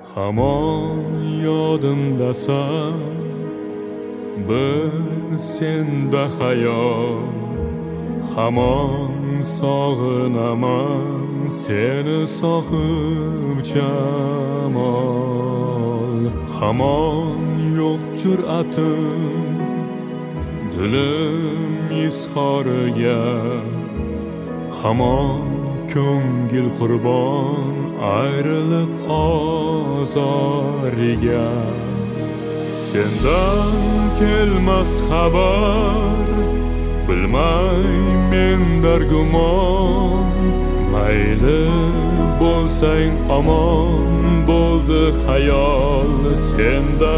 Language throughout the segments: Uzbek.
Hamon yodimdasan, bir senda hayol. Hamon sog'inaman seni sohib jamol. Hamon yo'q jur'atim dilim izhoriga. Hamon ko'ngil qurbon ayriliq ozoriga. Sendan kelmas xabar, bilmay men dargumon. Mayli bo'lsang omon, bo'ldi xayol senda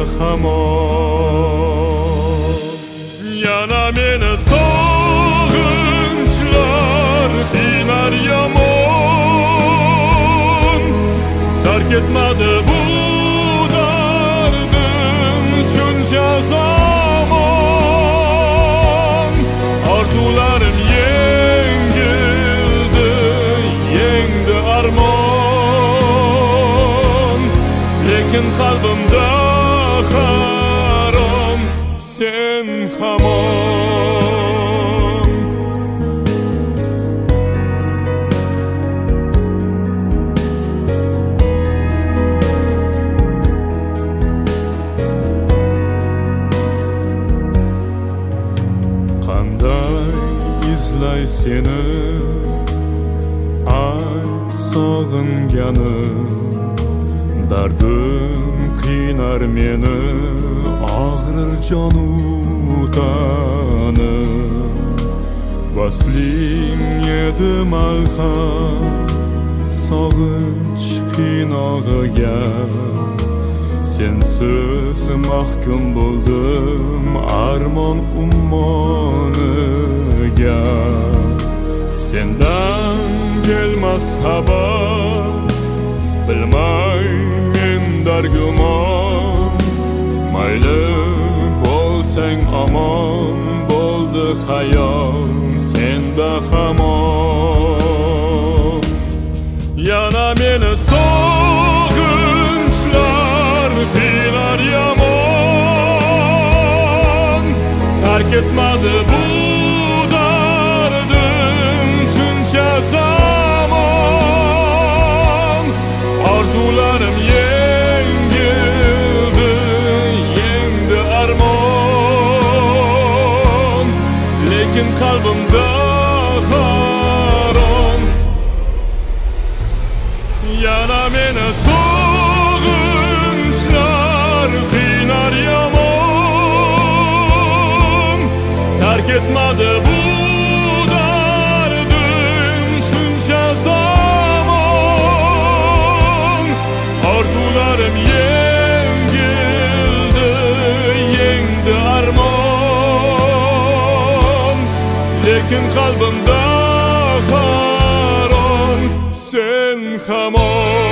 hamon. Yana meni sog'inchlar qiynar yomon. Tark etmadi bu dardim shuncha zamon. Orzularim yengildi, yengdi armon. Lekin qalbimda harom sen hamon. Qanday izlay seni ayt sog'inganim. Dardim qiynar meni, og'rir jonu tanim. Vasling edi malham sog'inch qiynog'iga. Sensiz mahkum bo'ldim armon ummoniga. Sendan kelmas xabar, bilmay men dargumon. Mayli bo'lsang omon, bo'ldi xayol senda hamon. Yana meni sog'inchlar qiynar yomon. Tark etmadi bu dardim shuncha zamon. Orzularim yengildi, yengdi armon. Lekin qalbimda harom. Yana meni sog'inchlar qiynar yomon. Tark etmadi bu dardim shuncha zamon. Orzularim yengildi, yengdi armon. Lekin qalbimda harom sen hamon.